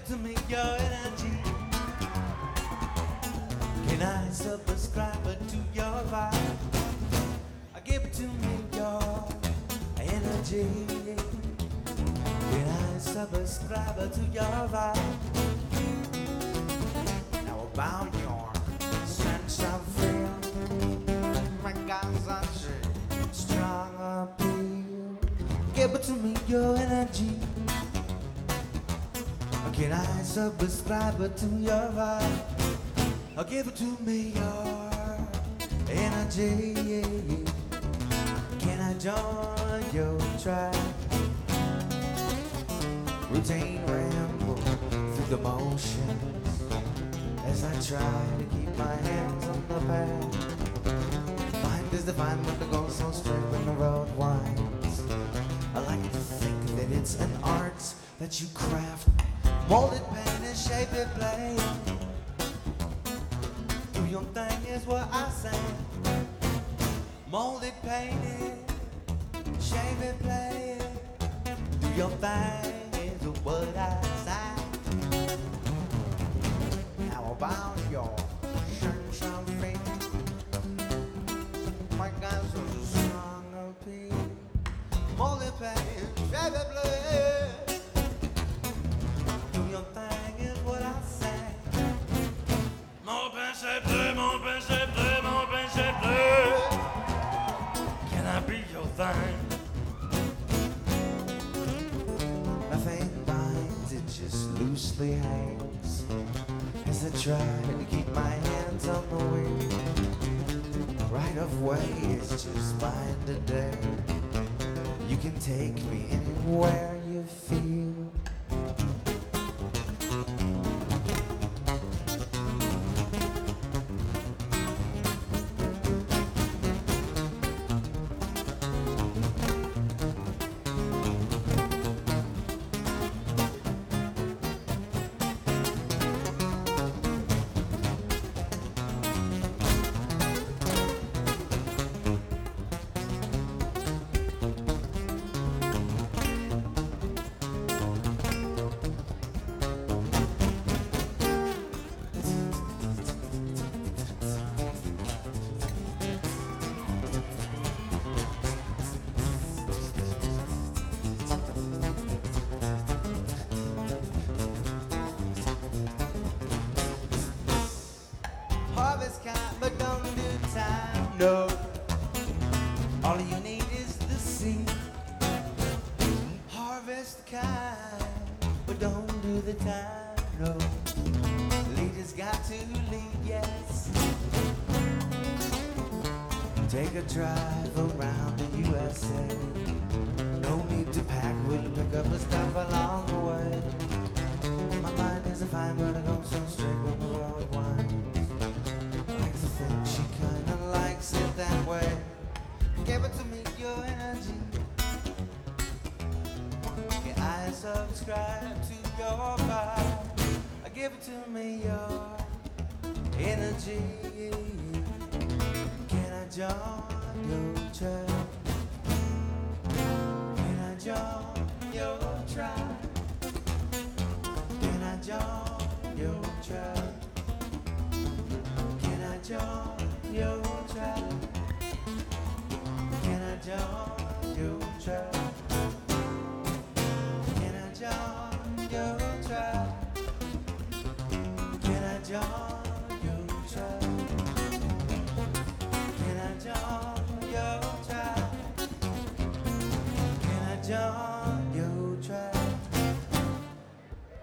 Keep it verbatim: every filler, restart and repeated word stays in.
to me your energy. Can I subscribe to your vibe? Give it to me your energy. Can I subscribe to your vibe? Now about your sense of feel, my guys are strong appeal. Give it to me your energy. Can I subscribe to your vibe? Give it to me your energy. Can I join your tribe? Routine ramble through the motions as I try to keep my hands on the path. Mind is divine when the goal so straight when the road winds. I like to think that it's an art that you craft, mold it, paint it, shape it, play. Do your thing is what I say. Mold it, paint it, shape it, play it. Do your thing is what I say. How about your sunshine face? My guys are strong appeal. Mold it, paint it, shape it, play it. Do your thing is what I say. Mold, paint, shape, play, mold, paint, shape, play, mold, paint, shape, play. Can I be your thing? Nothing binds, it just loosely hangs as I try to keep my hands on the wheel. Right of way is just fine today. You can take me anywhere you feel. Harvest kind, but don't do time. No, all you need is the seed. Harvest kind, but don't do the time. No, leaders got to lead, yes. Take a drive around the U S A. No need to pack, we'll pick up the stuff along the way. My mind is a fine, but I go so straight when the world winds. She kinda likes it that way. Give it to me, your energy. Can I subscribe to your vibe? Give it to me, your energy. Can I join your tribe? Can I join your tribe? Can I join your tribe? Can I join your tribe? Can I join your tribe? Can I join your tribe? Can I join